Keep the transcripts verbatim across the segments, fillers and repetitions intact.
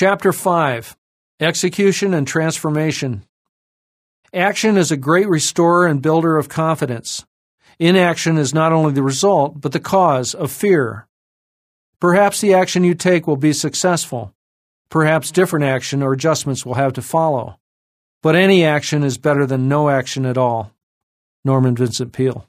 Chapter five. Execution and Transformation. Action is a great restorer and builder of confidence. Inaction is not only the result, but the cause of fear. Perhaps the action you take will be successful. Perhaps different action or adjustments will have to follow. But any action is better than no action at all. Norman Vincent Peale.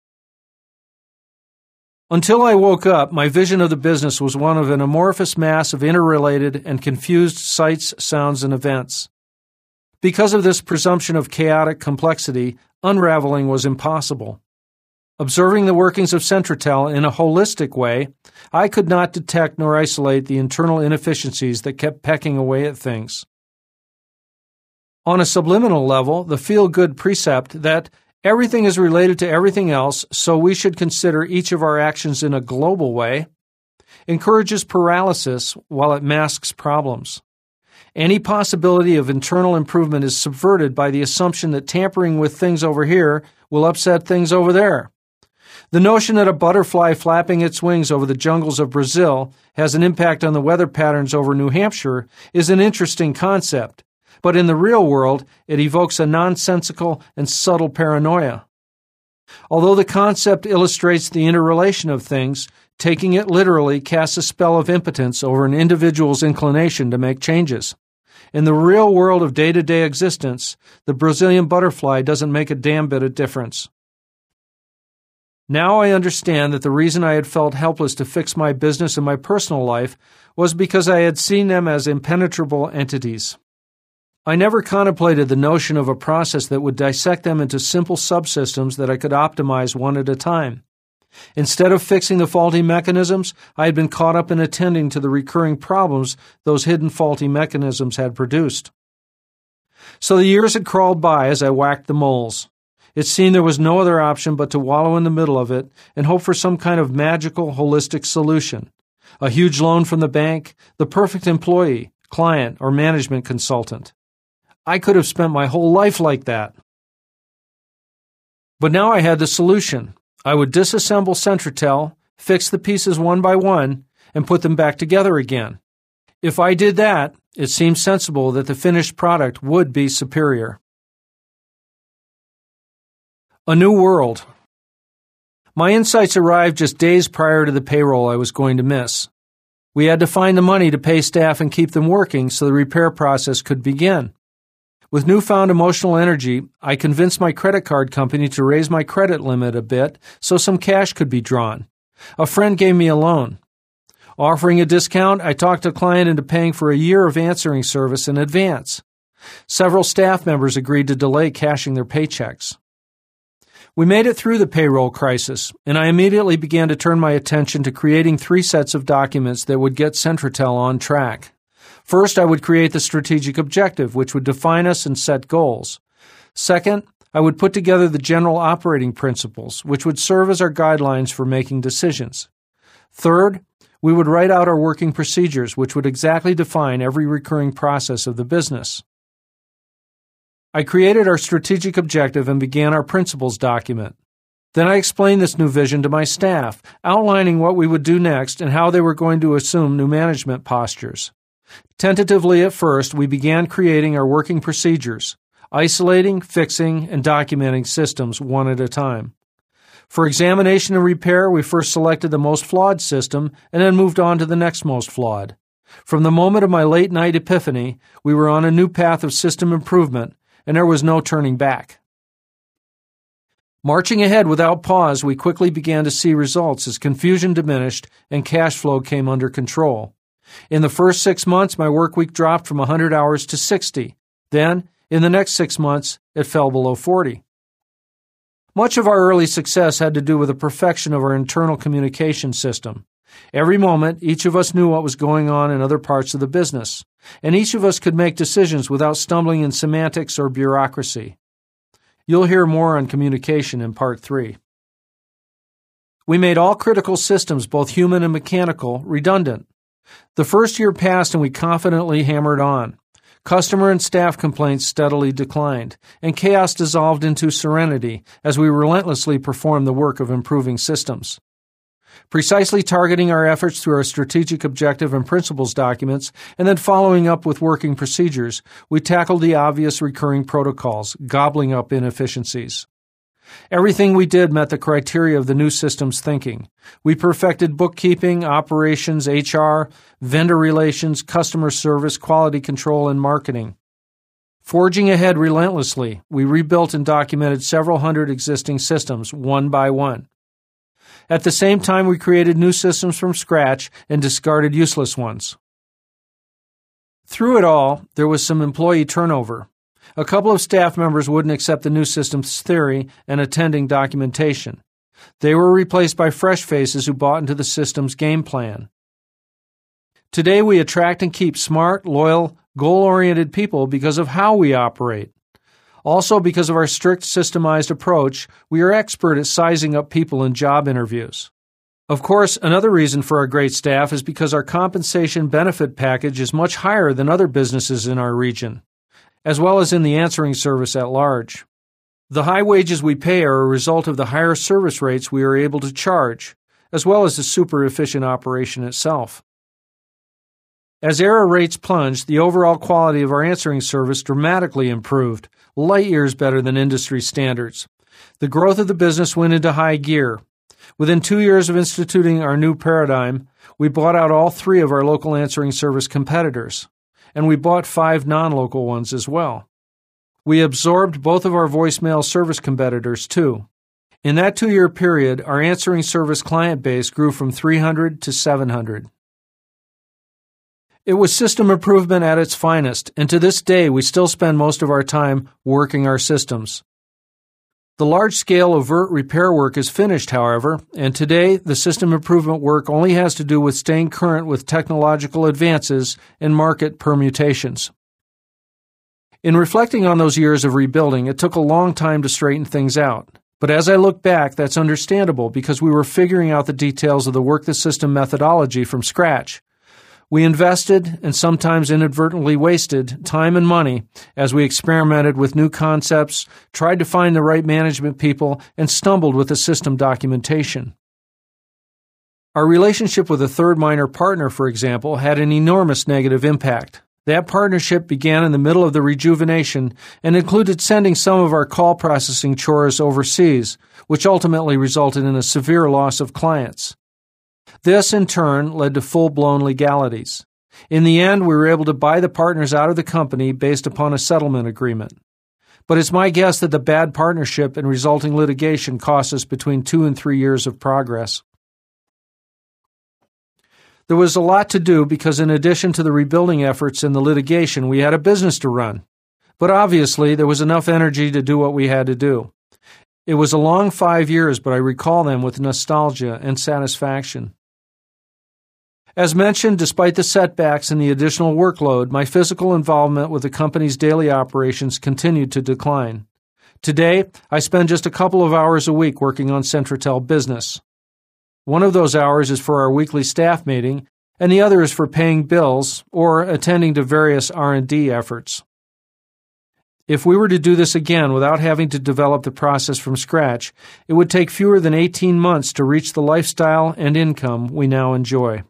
Until I woke up, my vision of the business was one of an amorphous mass of interrelated and confused sights, sounds, and events. Because of this presumption of chaotic complexity, unraveling was impossible. Observing the workings of Centratel in a holistic way, I could not detect nor isolate the internal inefficiencies that kept pecking away at things. On a subliminal level, the feel-good precept that everything is related to everything else, so we should consider each of our actions in a global way, encourages paralysis while it masks problems. Any possibility of internal improvement is subverted by the assumption that tampering with things over here will upset things over there. The notion that a butterfly flapping its wings over the jungles of Brazil has an impact on the weather patterns over New Hampshire is an interesting concept, but in the real world, it evokes a nonsensical and subtle paranoia. Although the concept illustrates the interrelation of things, taking it literally casts a spell of impotence over an individual's inclination to make changes. In the real world of day-to-day existence, the Brazilian butterfly doesn't make a damn bit of difference. Now I understand that the reason I had felt helpless to fix my business and my personal life was because I had seen them as impenetrable entities. I never contemplated the notion of a process that would dissect them into simple subsystems that I could optimize one at a time. Instead of fixing the faulty mechanisms, I had been caught up in attending to the recurring problems those hidden faulty mechanisms had produced. So the years had crawled by as I whacked the moles. It seemed there was no other option but to wallow in the middle of it and hope for some kind of magical, holistic solution. A huge loan from the bank, the perfect employee, client, or management consultant. I could have spent my whole life like that. But now I had the solution. I would disassemble Centratel, fix the pieces one by one, and put them back together again. If I did that, it seemed sensible that the finished product would be superior. A new world. My insights arrived just days prior to the payroll I was going to miss. We had to find the money to pay staff and keep them working so the repair process could begin. With newfound emotional energy, I convinced my credit card company to raise my credit limit a bit so some cash could be drawn. A friend gave me a loan. Offering a discount, I talked a client into paying for a year of answering service in advance. Several staff members agreed to delay cashing their paychecks. We made it through the payroll crisis, and I immediately began to turn my attention to creating three sets of documents that would get Centratel on track. First, I would create the strategic objective, which would define us and set goals. Second, I would put together the general operating principles, which would serve as our guidelines for making decisions. Third, we would write out our working procedures, which would exactly define every recurring process of the business. I created our strategic objective and began our principles document. Then I explained this new vision to my staff, outlining what we would do next and how they were going to assume new management postures. Tentatively at first, we began creating our working procedures, isolating, fixing, and documenting systems one at a time. For examination and repair, we first selected the most flawed system and then moved on to the next most flawed. From the moment of my late-night epiphany, we were on a new path of system improvement, and there was no turning back. Marching ahead without pause, we quickly began to see results as confusion diminished and cash flow came under control. In the first six months, my work week dropped from one hundred hours to sixty. Then, in the next six months, it fell below forty. Much of our early success had to do with the perfection of our internal communication system. Every moment, each of us knew what was going on in other parts of the business, and each of us could make decisions without stumbling in semantics or bureaucracy. You'll hear more on communication in Part three. We made all critical systems, both human and mechanical, redundant. The first year passed and we confidently hammered on. Customer and staff complaints steadily declined, and chaos dissolved into serenity as we relentlessly performed the work of improving systems. Precisely targeting our efforts through our strategic objective and principles documents, and then following up with working procedures, we tackled the obvious recurring protocols, gobbling up inefficiencies. Everything we did met the criteria of the new systems thinking. We perfected bookkeeping, operations, H R, vendor relations, customer service, quality control, and marketing. Forging ahead relentlessly, we rebuilt and documented several hundred existing systems, one by one. At the same time, we created new systems from scratch and discarded useless ones. Through it all, there was some employee turnover. A couple of staff members wouldn't accept the new systems theory and attending documentation. They were replaced by fresh faces who bought into the system's game plan. Today, we attract and keep smart, loyal, goal-oriented people because of how we operate. Also, because of our strict systemized approach, we are expert at sizing up people in job interviews. Of course, another reason for our great staff is because our compensation benefit package is much higher than other businesses in our region, as well as in the answering service at large. The high wages we pay are a result of the higher service rates we are able to charge, as well as the super efficient operation itself. As error rates plunged, the overall quality of our answering service dramatically improved, light years better than industry standards. The growth of the business went into high gear. Within two years of instituting our new paradigm, we bought out all three of our local answering service competitors, and we bought five non-local ones as well. We absorbed both of our voicemail service competitors, too. In that two-year period, our answering service client base grew from three hundred to seven hundred. It was system improvement at its finest, and to this day we still spend most of our time working our systems. The large-scale overt repair work is finished, however, and today the system improvement work only has to do with staying current with technological advances and market permutations. In reflecting on those years of rebuilding, it took a long time to straighten things out. But as I look back, that's understandable because we were figuring out the details of the work the system methodology from scratch. We invested, and sometimes inadvertently wasted, time and money as we experimented with new concepts, tried to find the right management people, and stumbled with the system documentation. Our relationship with a third minor partner, for example, had an enormous negative impact. That partnership began in the middle of the rejuvenation and included sending some of our call processing chores overseas, which ultimately resulted in a severe loss of clients. This, in turn, led to full-blown legalities. In the end, we were able to buy the partners out of the company based upon a settlement agreement. But it's my guess that the bad partnership and resulting litigation cost us between two and three years of progress. There was a lot to do because in addition to the rebuilding efforts and the litigation, we had a business to run. But obviously, there was enough energy to do what we had to do. It was a long five years, but I recall them with nostalgia and satisfaction. As mentioned, despite the setbacks and the additional workload, my physical involvement with the company's daily operations continued to decline. Today, I spend just a couple of hours a week working on Centratel Business. One of those hours is for our weekly staff meeting, and the other is for paying bills or attending to various R and D efforts. If we were to do this again without having to develop the process from scratch, it would take fewer than eighteen months to reach the lifestyle and income we now enjoy.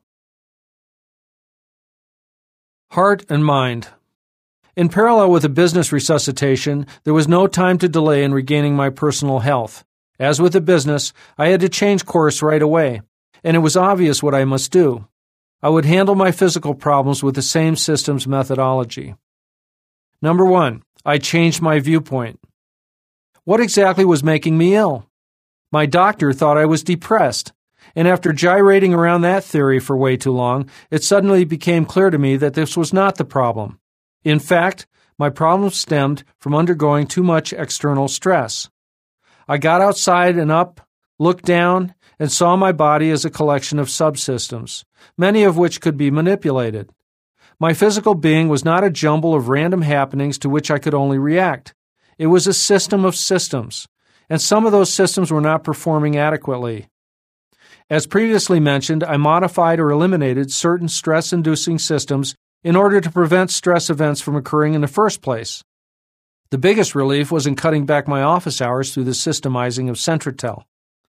Heart and mind. In parallel with the business resuscitation, there was no time to delay in regaining my personal health. As with the business, I had to change course right away, and it was obvious what I must do. I would handle my physical problems with the same systems methodology. Number one, I changed my viewpoint. What exactly was making me ill? My doctor thought I was depressed, and after gyrating around that theory for way too long, it suddenly became clear to me that this was not the problem. In fact, my problem stemmed from undergoing too much external stress. I got outside and up, looked down, and saw my body as a collection of subsystems, many of which could be manipulated. My physical being was not a jumble of random happenings to which I could only react. It was a system of systems, and some of those systems were not performing adequately. As previously mentioned, I modified or eliminated certain stress-inducing systems in order to prevent stress events from occurring in the first place. The biggest relief was in cutting back my office hours through the systemizing of Centratel.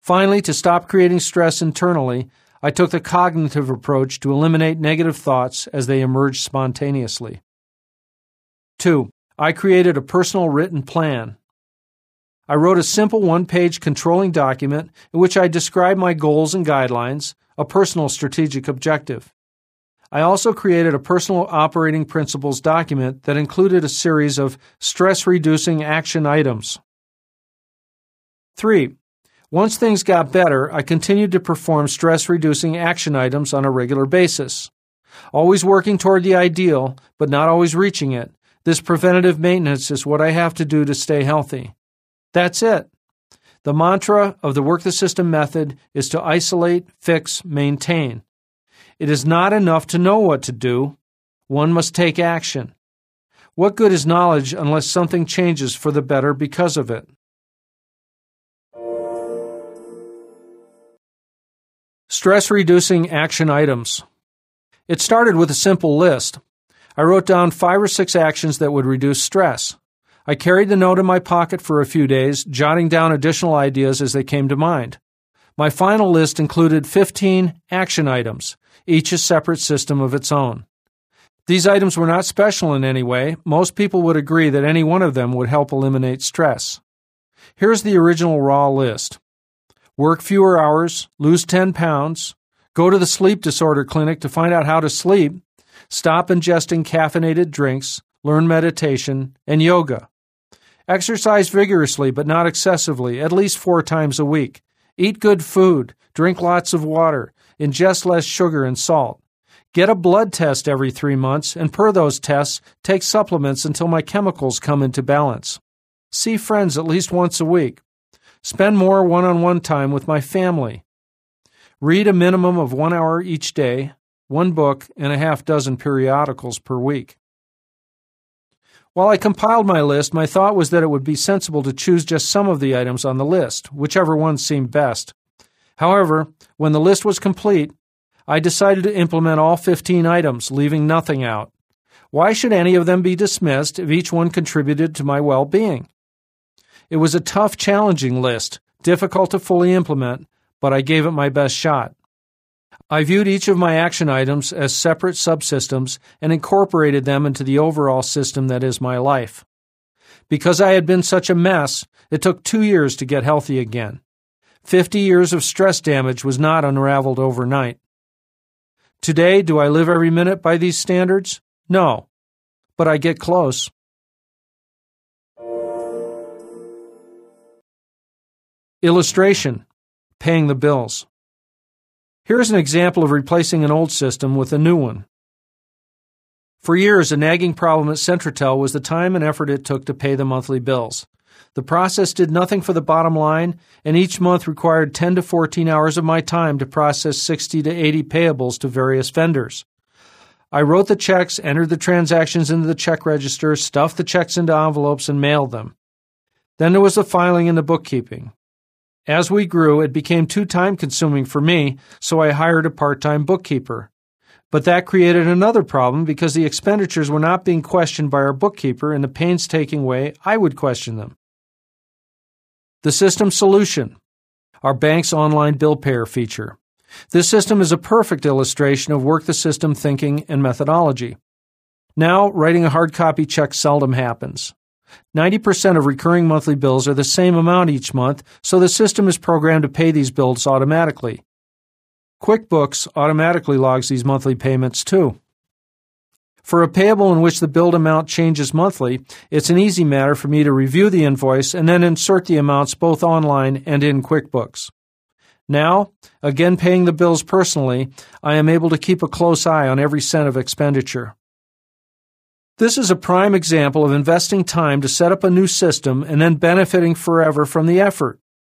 Finally, to stop creating stress internally, I took the cognitive approach to eliminate negative thoughts as they emerged spontaneously. Two, I created a personal written plan. I wrote a simple one-page controlling document in which I described my goals and guidelines, a personal strategic objective. I also created a personal operating principles document that included a series of stress-reducing action items. Three, once things got better, I continued to perform stress-reducing action items on a regular basis. Always working toward the ideal, but not always reaching it, this preventative maintenance is what I have to do to stay healthy. That's it. The mantra of the Work the System method is to isolate, fix, maintain. It is not enough to know what to do. One must take action. What good is knowledge unless something changes for the better because of it? Stress-reducing action items. It started with a simple list. I wrote down five or six actions that would reduce stress. I carried the note in my pocket for a few days, jotting down additional ideas as they came to mind. My final list included fifteen action items, each a separate system of its own. These items were not special in any way. Most people would agree that any one of them would help eliminate stress. Here's the original raw list. Work fewer hours, lose ten pounds, go to the sleep disorder clinic to find out how to sleep, stop ingesting caffeinated drinks, learn meditation, and yoga. Exercise vigorously but not excessively, at least four times a week. Eat good food, drink lots of water, ingest less sugar and salt. Get a blood test every three months, and per those tests, take supplements until my chemicals come into balance. See friends at least once a week. Spend more one-on-one time with my family. Read a minimum of one hour each day, one book, and a half dozen periodicals per week. While I compiled my list, my thought was that it would be sensible to choose just some of the items on the list, whichever ones seemed best. However, when the list was complete, I decided to implement all fifteen items, leaving nothing out. Why should any of them be dismissed if each one contributed to my well-being? It was a tough, challenging list, difficult to fully implement, but I gave it my best shot. I viewed each of my action items as separate subsystems and incorporated them into the overall system that is my life. Because I had been such a mess, it took two years to get healthy again. Fifty years of stress damage was not unraveled overnight. Today, do I live every minute by these standards? No, but I get close. Illustration: paying the bills. Here's an example of replacing an old system with a new one. For years, a nagging problem at Centratel was the time and effort it took to pay the monthly bills. The process did nothing for the bottom line, and each month required ten to fourteen hours of my time to process sixty to eighty payables to various vendors. I wrote the checks, entered the transactions into the check register, stuffed the checks into envelopes, and mailed them. Then there was the filing and the bookkeeping. As we grew, it became too time-consuming for me, so I hired a part-time bookkeeper. But that created another problem because the expenditures were not being questioned by our bookkeeper in the painstaking way I would question them. The system solution: our bank's online bill payer feature. This system is a perfect illustration of Work the System thinking and methodology. Now, writing a hard copy check seldom happens. ninety percent of recurring monthly bills are the same amount each month, so the system is programmed to pay these bills automatically. QuickBooks automatically logs these monthly payments too. For a payable in which the billed amount changes monthly, it's an easy matter for me to review the invoice and then insert the amounts both online and in QuickBooks. Now, again paying the bills personally, I am able to keep a close eye on every cent of expenditure. This is a prime example of investing time to set up a new system and then benefiting forever from the effort.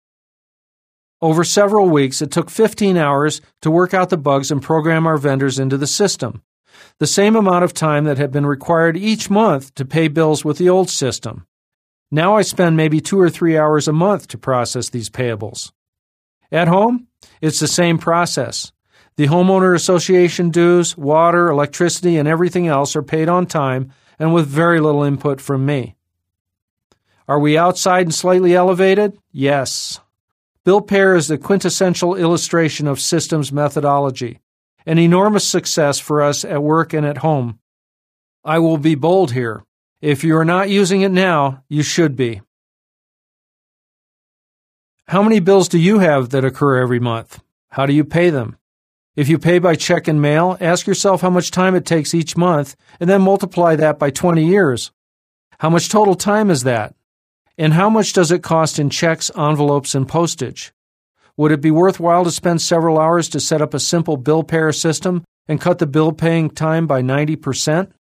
Over several weeks, it took fifteen hours to work out the bugs and program our vendors into the system, the same amount of time that had been required each month to pay bills with the old system. Now I spend maybe two or three hours a month to process these payables. At home, it's the same process. The homeowner association dues, water, electricity, and everything else are paid on time and with very little input from me. Are we outside and slightly elevated? Yes. BillPayer is the quintessential illustration of systems methodology, an enormous success for us at work and at home. I will be bold here. If you are not using it now, you should be. How many bills do you have that occur every month? How do you pay them? If you pay by check and mail, ask yourself how much time it takes each month and then multiply that by twenty years. How much total time is that? And how much does it cost in checks, envelopes, and postage? Would it be worthwhile to spend several hours to set up a simple BillPayer system and cut the bill paying time by ninety percent?